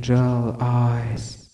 Angel eyes.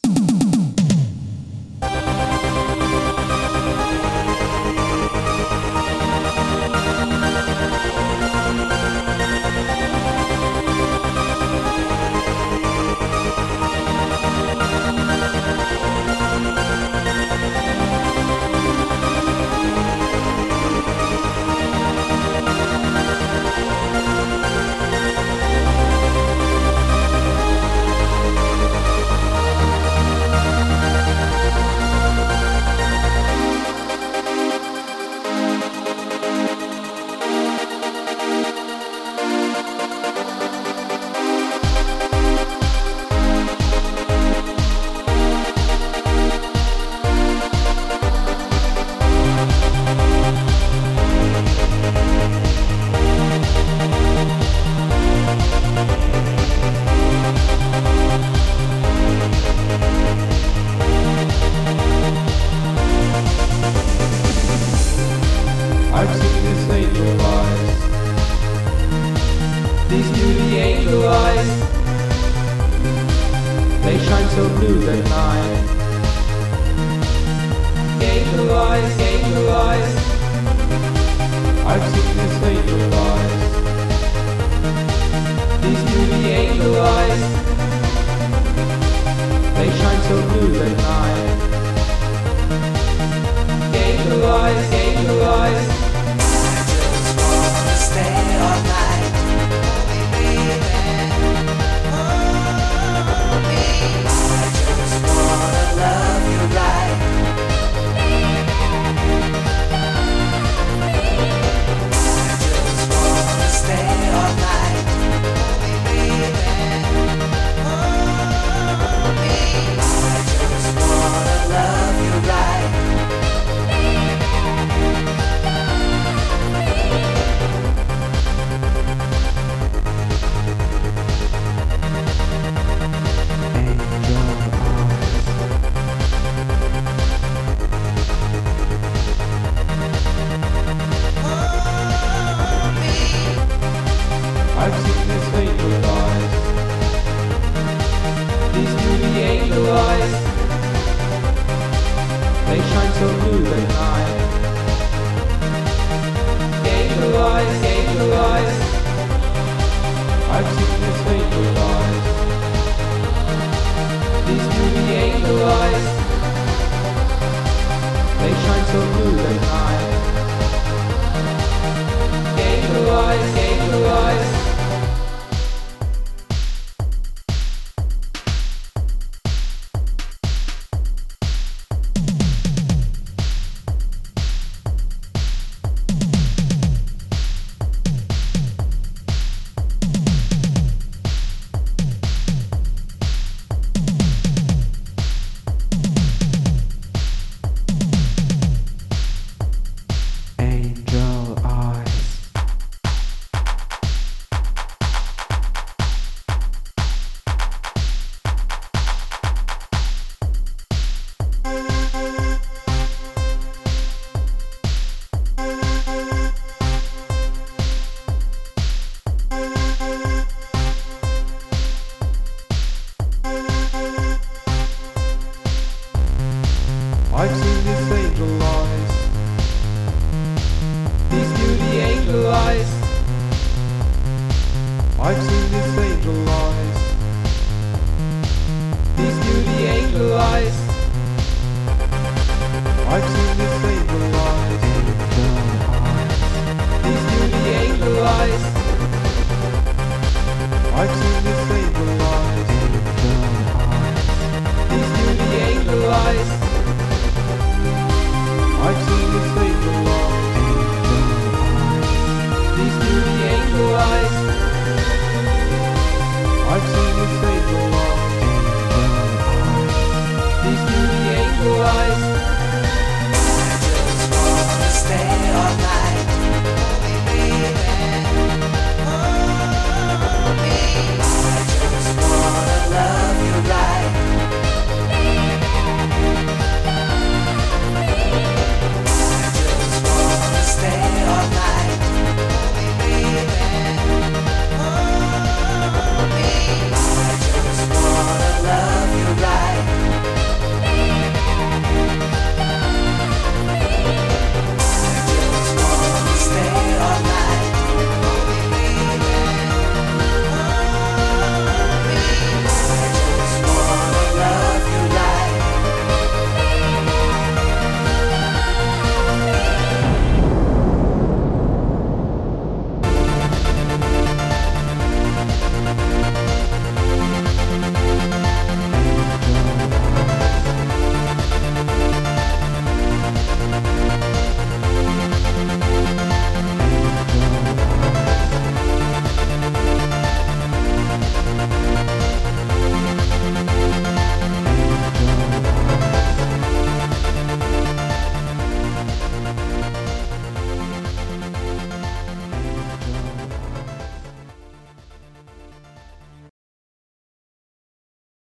I've seen these angel eyes, these beauty angel eyes. They shine so blue at night. Angel eyes, angel eyes. I've seen these angel eyes, these beauty angel eyes. They shine so blue at night. Angel eyes, angel eyes. Stay all night, baby. Oh, me. I just wanna love you right. I just wanna stay all night, baby. Oh, me. I just wanna love you right. I've seen these angel eyes, these beauty angel eyes. They shine so blue at night. Angel eyes, angel eyes. I've seen these angel eyes, these beauty angel eyes. They shine so blue at night. Angel eyes, angel eyes. Angel eyes. I've seen these angel eyes, these beauty angel eyes. I've seen these angel eyes, these beauty angel eyes.